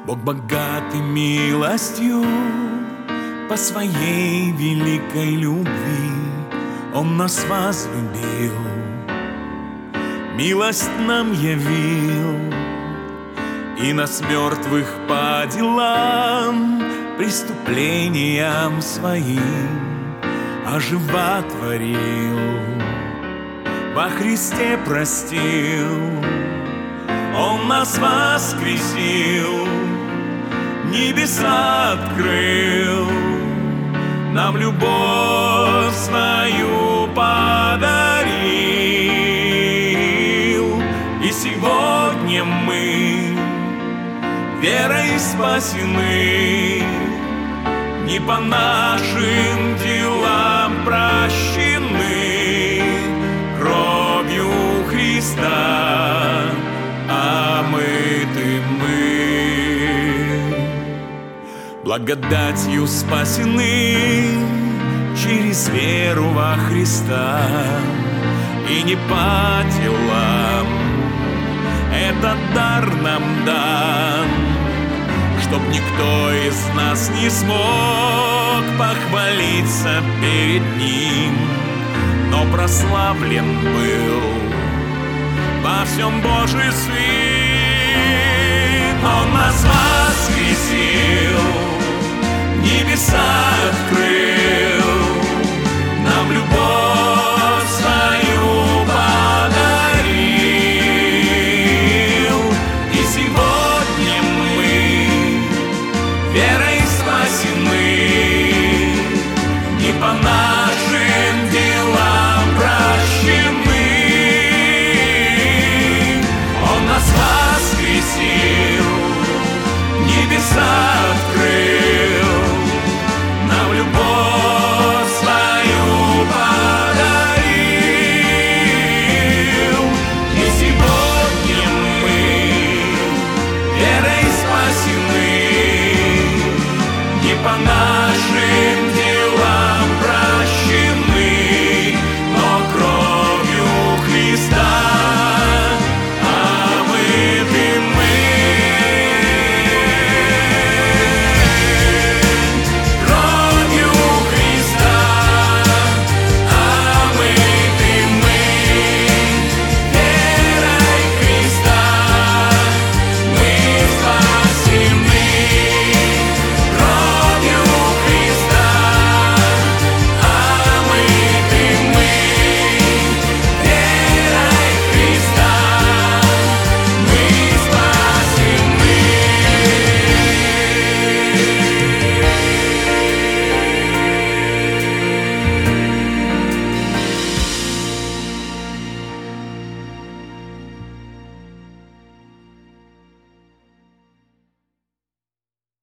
Бог богатый милостью, по своей великой любви Он нас возлюбил, милость нам явил, и нас мертвых по делам, преступлениям своим оживотворил, во Христе простил, Он нас воскресил, небеса открыл, нам любовь свою подарил. И сегодня мы верой спасены, не по нашим делам прощены кровью Христа, омыты мы. Благодатью спасены через веру во Христа, и не по делам, этот дар нам дан, чтоб никто из нас не смог похвалиться перед Ним, но прославлен был во всем Божий Сын. Он нас воскресил, небеса открыл,